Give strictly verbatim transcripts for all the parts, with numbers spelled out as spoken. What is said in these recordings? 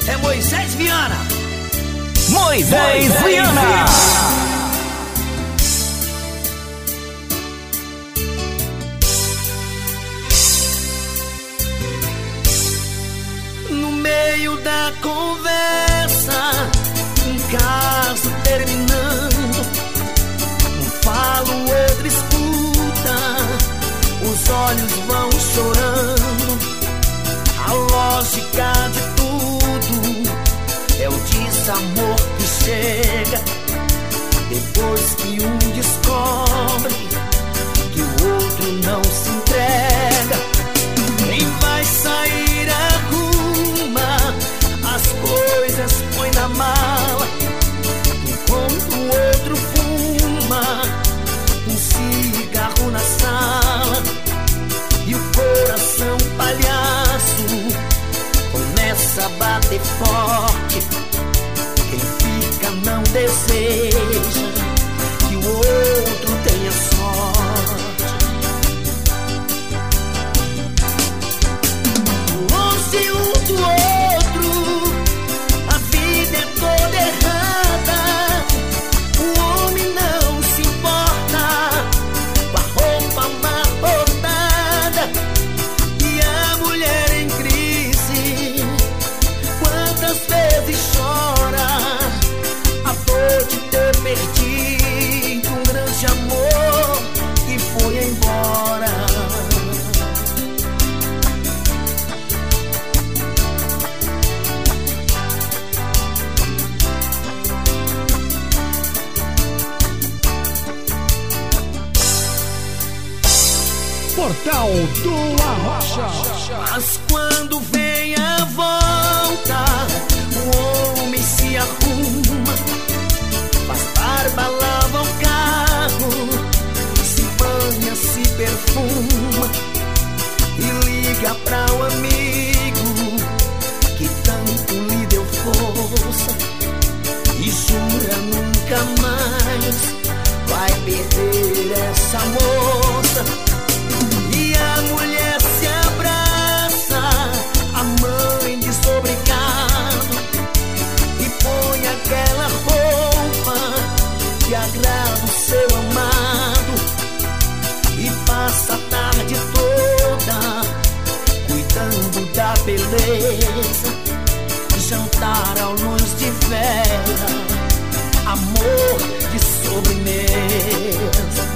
é Moisés Viana. Moisés Viana. No meio da conversa, um caso terminando, um fala, o outro escuta, os olhos vão chorando. A lógica de tudo é o desamor que chega depois que um descobre que o outro não se entrega. Quem vai sair arruma as coisas, põe na mala, enquanto o outro fuma um cigarro na sala. E o coração palhaço começa a bater forte. Quem fica não deseja que o outro tenha sorte. Longe um do outro, a vida é toda errada. O homem não se importa com a roupa amarrotada e a mulher em crise. Quantas vezes chora a dor de ter perdido um grande amor que foi embora. Portal do Arrocha. Mas quando vem a volta, o homem se arruma, faz barba, lava o carro, se banha, se perfuma e liga pra o amigo que tanto lhe deu força e jura nunca mais vai perder essa moça. E a mulher se abraça, a mãe desobrigada, e põe aquela roupa que agrada o seu amado, e passa a tarde toda cuidando da beleza, jantar ao luz de vela, amor de sobremesa.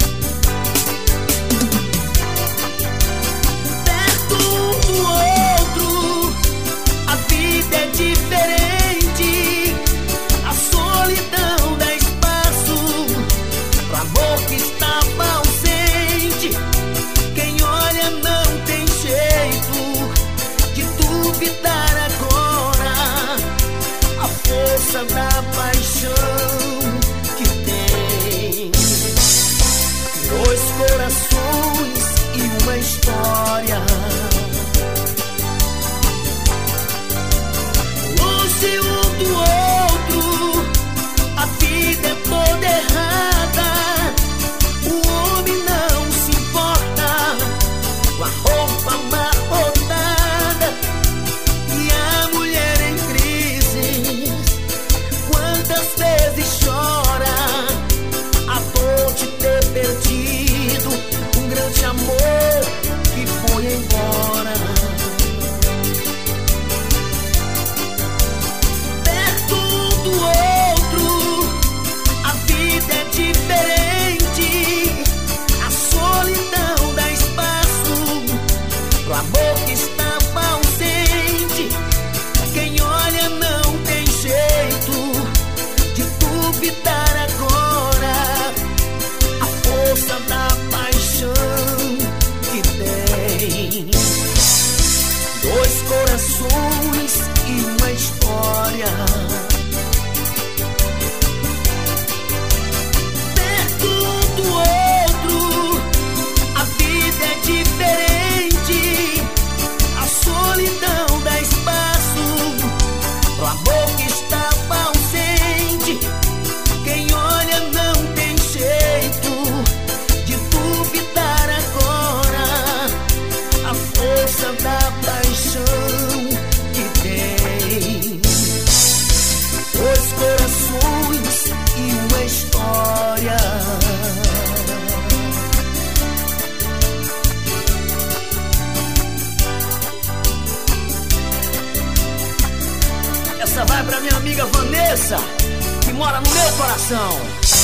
É diferente, a solidão dá espaço pro amor que estava ausente. Quem olha não tem jeito de duvidar agora a força da paixão que tem. Dois corações e uma história. Longe um do outro, a vida é toda errada. O homem não se importa com a roupa amarrotada e a mulher em crise. Quantas vezes chora a dor de ter perdido um grande amor que foi embora. Diferente, a solidão dá espaço pro amor que estava ausente. Quem olha não tem jeito de duvidar agora a força da paixão que tem. Dois corações e uma história. Diferente, a solidão dá espaço pro amor que estava ausente. Quem olha não tem jeito de duvidar agora a força da paixão pra minha amiga Vanessa, que mora no meu coração.